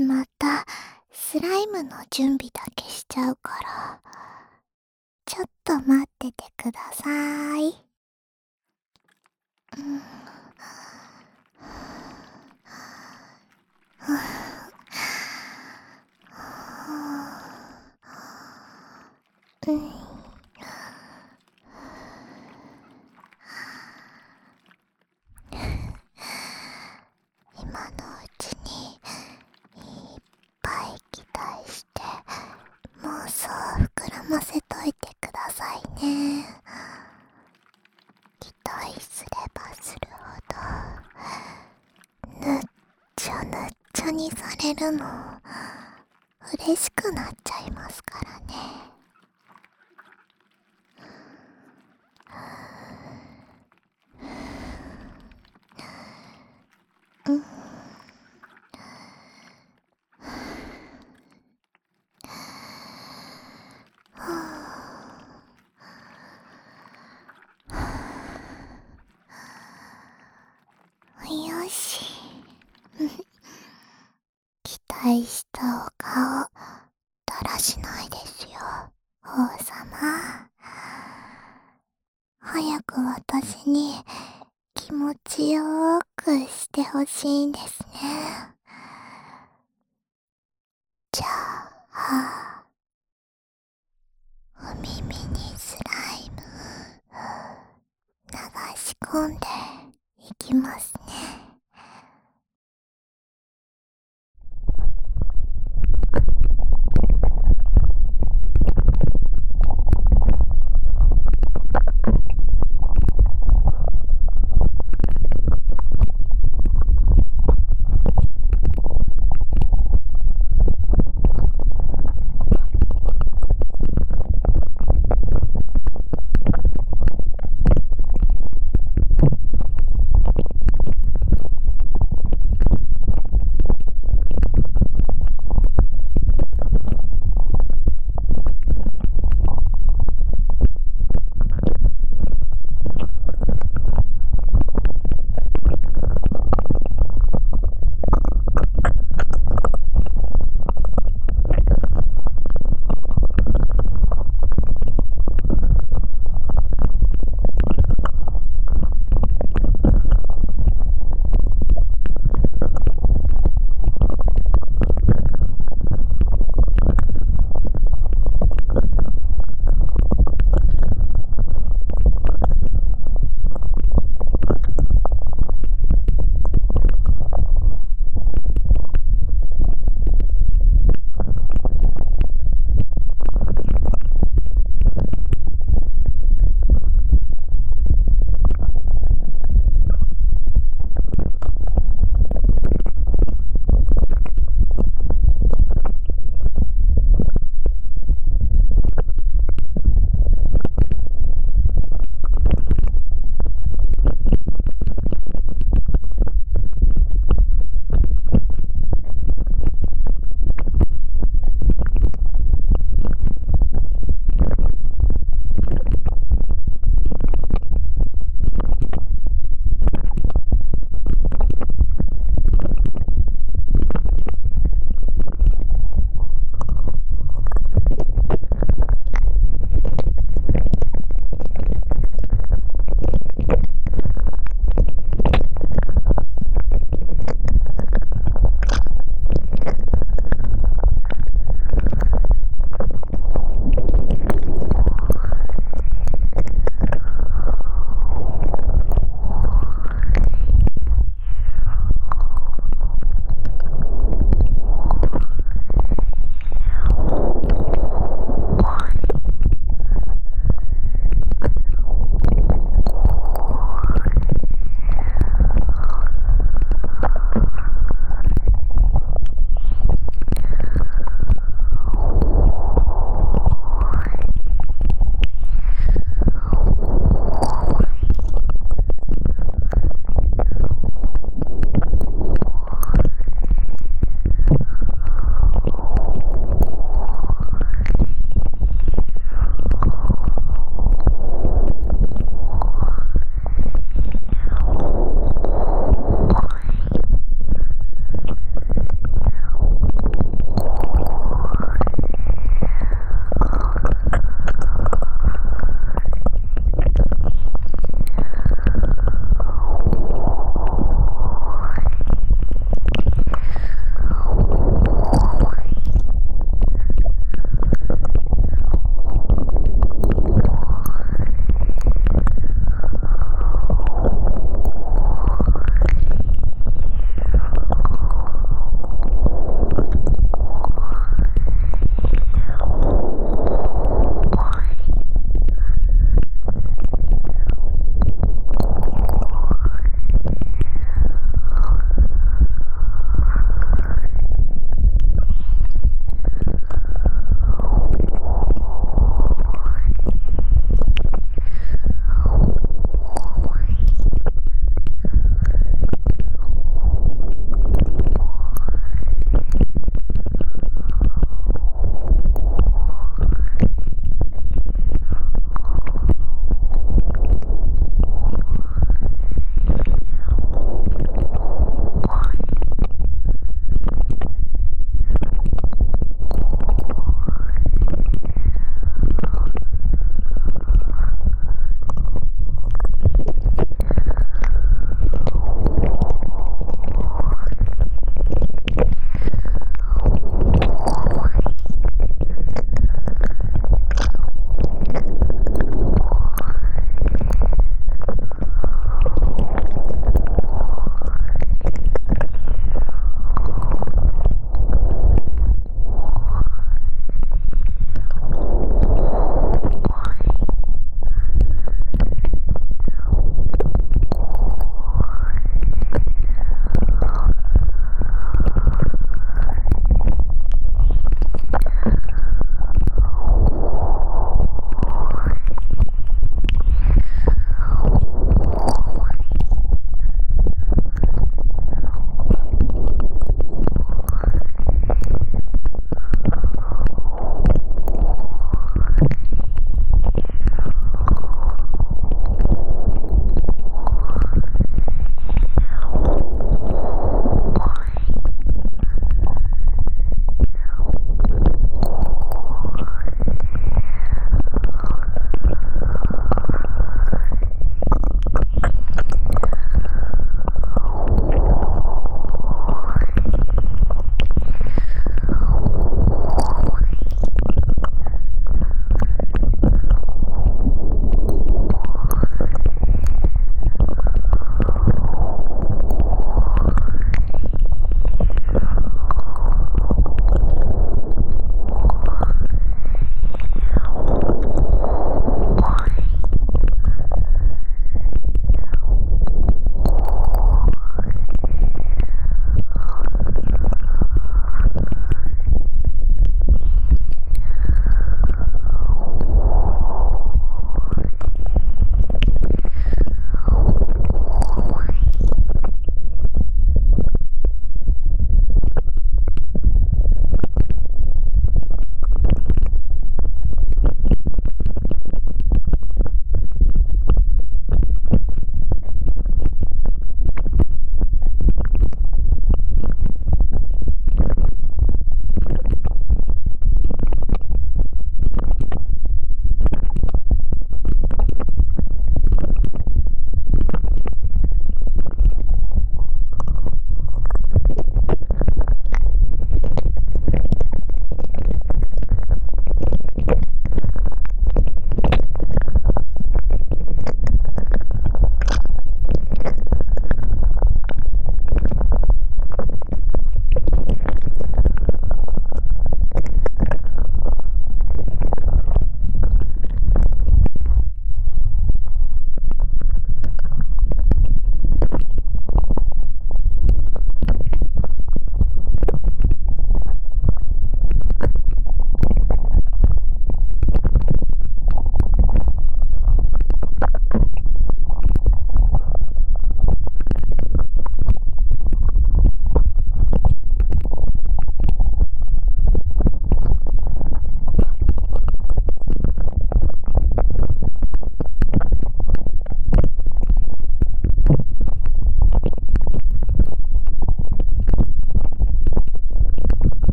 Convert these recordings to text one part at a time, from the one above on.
またスライムの準備だけしちゃうから、ちょっと待っててください。うん。うん。今のうちにいっぱい期待して妄想膨らませといてくださいね。期待すればするほどぬっちょぬっちょにされるの嬉しくなっちゃいますからね。うん。よし。期待したお顔だらしないですよ、王様。早く私に気持ちよーくしてほしいんですね。じゃあ、お耳にスライム流し込んでいきますね。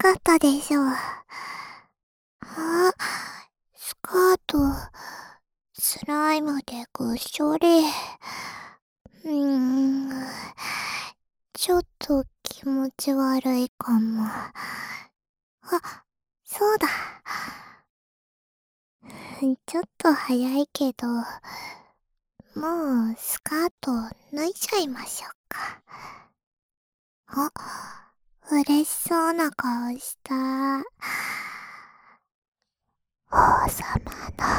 かったでしょう。あ、スカート、スライムでぐっしょり。ちょっと気持ち悪いかも。そうだ。ちょっと早いけど、もうスカート脱いじゃいましょうか。嬉しそうな顔した。王様の